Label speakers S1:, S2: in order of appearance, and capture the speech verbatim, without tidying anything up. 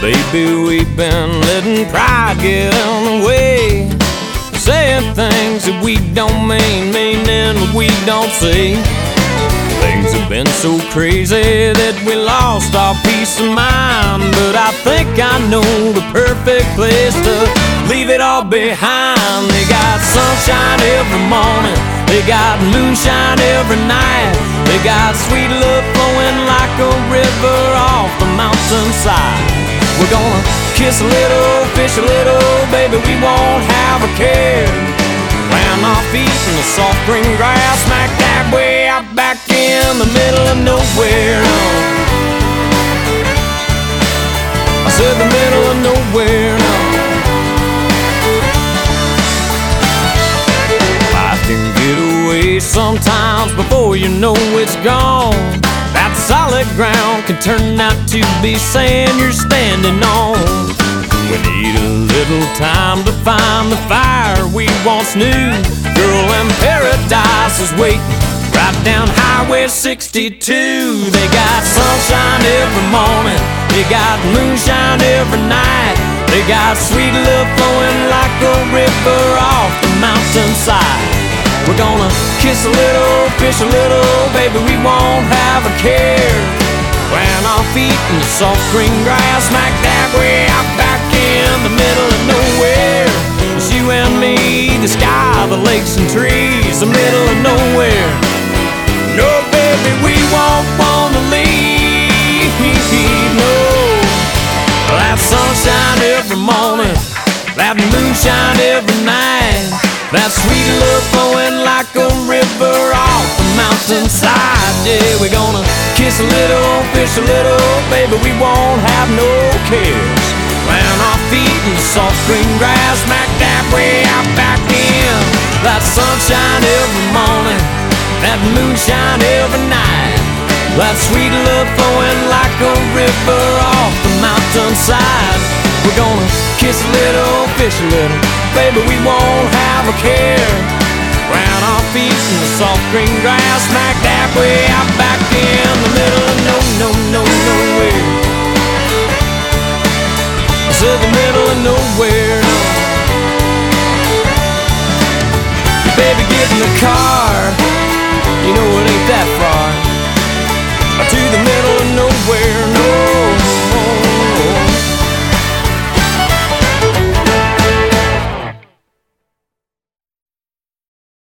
S1: Baby, we've been letting pride get in the way, saying things that we don't mean, meaning what we don't say. Things have been so crazy that we lost our peace of mind, but I think I know the perfect place to leave it all behind. They got sunshine every morning, they got moonshine every night, they got sweet love flowing like a river off the mountainside. We're gonna kiss a little, fish a little, baby, we won't have a care. Plant our feet in the soft green grass, smack dab way out back in the middle of nowhere. No. I said the middle of nowhere. No. Life can get away sometimes before you know it's gone. That solid ground can turn out to be sand you're standing on. We need a little time to find the fire we once knew. Girl, and paradise is waiting right down Highway sixty-two. They got sunshine every morning, they got moonshine every night, they got sweet love flowing like a river off the mountainside. We're gonna kiss a little, fish a little, baby, we won't have a care. Plant our feet in the soft green grass, smack dab way out back in the middle of nowhere. It's you and me, the sky, the lakes and trees, the middle of nowhere. No, baby, we won't wanna leave, no. That sunshine every morning, that moonshine every night, that sweet love flowing like a river off the mountainside. Yeah, we're gonna kiss a little, fish a little, baby, we won't have no cares. Plant our feet in the soft green grass, smack dab way out back in. That sunshine every morning, that moonshine every night, that sweet love flowing like a river off the mountainside. We're gonna kiss a little, fish a little, baby, we won't have a care. Plant our feet in the soft green grass, smack dab way out back in the middle of no, no, no, nowhere. I said the middle of nowhere. Baby, get in the car,